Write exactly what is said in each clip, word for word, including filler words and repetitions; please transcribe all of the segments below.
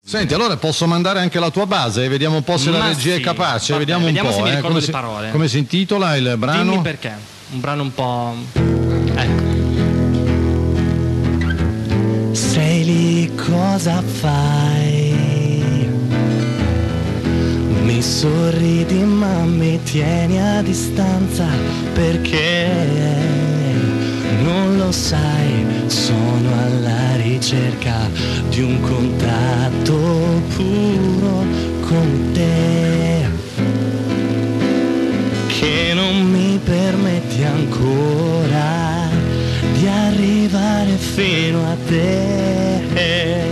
Senti, allora posso mandare anche la tua base, vediamo un po' se Ma la regia sì, è capace, vabbè, vediamo un vediamo po'. se mi eh. ricordo come, le si, parole. come si intitola il brano? Dimmi perché. Un brano un po'... ecco. Sei lì, cosa fai? Mi sorridi ma mi tieni a distanza perché non lo sai, sono alla ricerca di un contatto puro con te, che non mi permetti ancora di arrivare fino a te.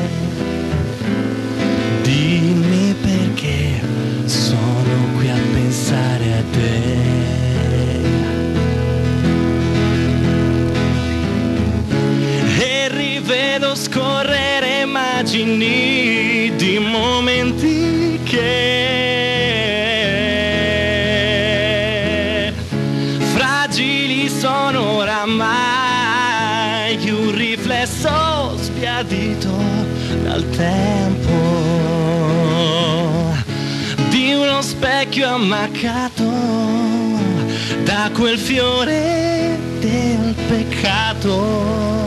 Dimmi perché sono qui a pensare a te. E rivedo scorrere immagini di momenti che fragili sono oramai, un riflesso sbiadito dal tempo di uno specchio ammaccato da quel fiore del peccato.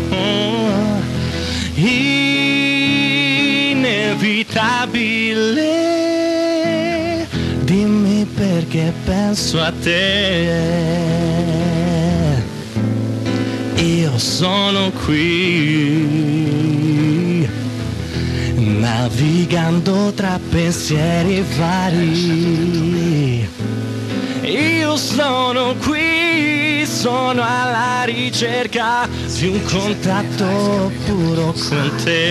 Inevitabile, dimmi perché penso a te. Io sono qui, navigando tra pensieri vari. Io sono qui, sono alla ricerca di un contatto puro con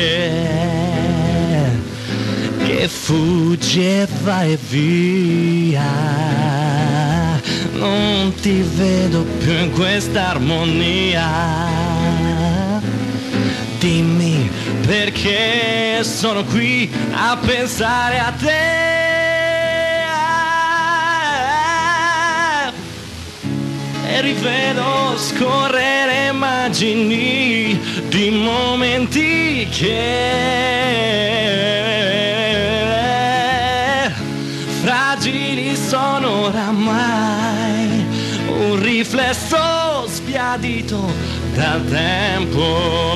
te, che fugge e va e via. Non ti vedo più in questa armonia. Dimmi perché sono qui a pensare a te. E rivedo scorrere immagini di momenti che fragili sono oramai, un riflesso sbiadito dal tempo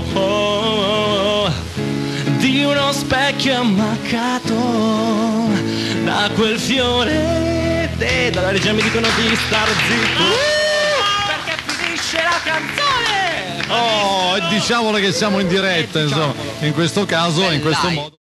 di uno specchio ammaccato da quel fiore de... Dalla regia mi dicono di star zitto perché finisce la canzone. Oh, diciamole che siamo in diretta, insomma, in questo caso, in questo modo.